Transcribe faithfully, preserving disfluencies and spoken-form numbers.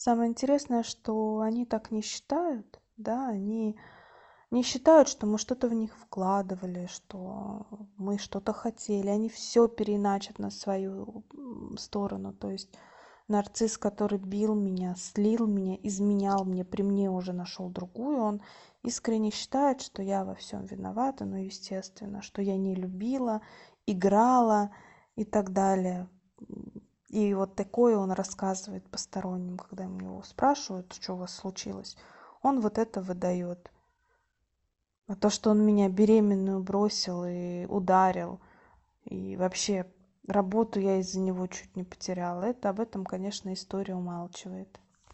Самое интересное, что они так не считают, да, они не считают, что мы что-то в них вкладывали, что мы что-то хотели. Они все переиначат на свою м, сторону. То есть нарцисс, который бил меня, слил меня, изменял мне, при мне уже нашел другую, он искренне считает, что я во всем виновата, ну, естественно, что я не любила, играла и так далее. И вот такое он рассказывает посторонним, когда у него спрашивают, что у вас случилось. Он вот это выдает. А то, что он меня беременную бросил и ударил, и вообще работу я из-за него чуть не потеряла, это об этом, конечно, история умалчивает.